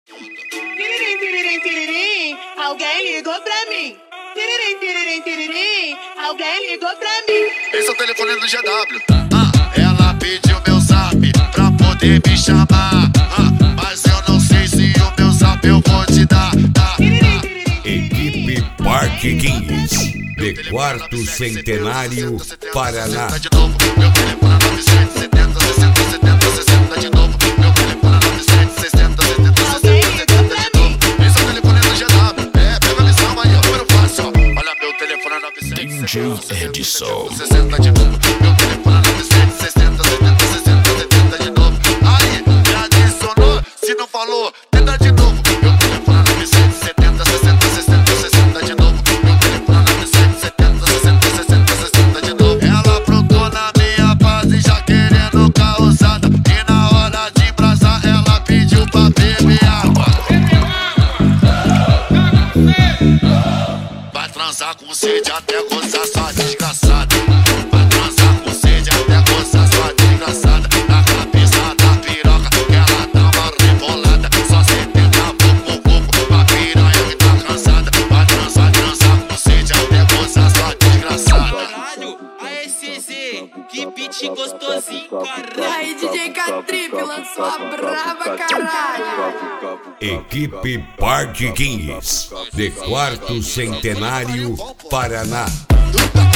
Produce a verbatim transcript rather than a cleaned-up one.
Tiririm, tiririm, tiririm, alguém ligou pra mim. Tiririm, tiririm, tiririm, alguém ligou pra mim. Esse é o telefone do G W. Ah, ela pediu meu zap pra poder me chamar. Ah, mas eu não sei se o meu zap eu vou te dar. dar, dar. Equipe Parque Kings, de quarto centenário, Paraná. De novo, meu telefone é nove sete setenta, sessenta, setenta, sessenta de novo. Meu telefone é nove sete setenta, setenta, sessenta, setenta de novo. Esse é o telefone do G W. É, pega a lição aí, ó, número fácil, ó. Olha, meu telefone é nove sete setenta, Edson. sessenta de novo. Meu telefone é nove sete setenta, setenta, sessenta, setenta de novo. Aí, me adicionou, se não falou, tenta de novo. Meu telefone é nove sete setenta, sessenta, sessenta, sessenta de novo. Meu telefone é nove sete setenta, sessenta, sessenta, sessenta de novo. Ela aprontou na minha base já querendo causada. E na hora de brasar ela pediu pra beber água. Vai transar com sede até gozar, sua desgraçada. Vai transar com sede até gozar, sua desgraçada. Na cabeça da piroca ela dá uma rebolada. Só setenta pouco, pouco pra piranha que tá cansada. Vai transar, transar com sede até gozar, sua desgraçada. Caralho, aê C Z, que beat gostosinho, caralho. Aí, D J K-Trip lançou a brava, caralho. Equipe Parque Kings, de quarto centenário, Paraná.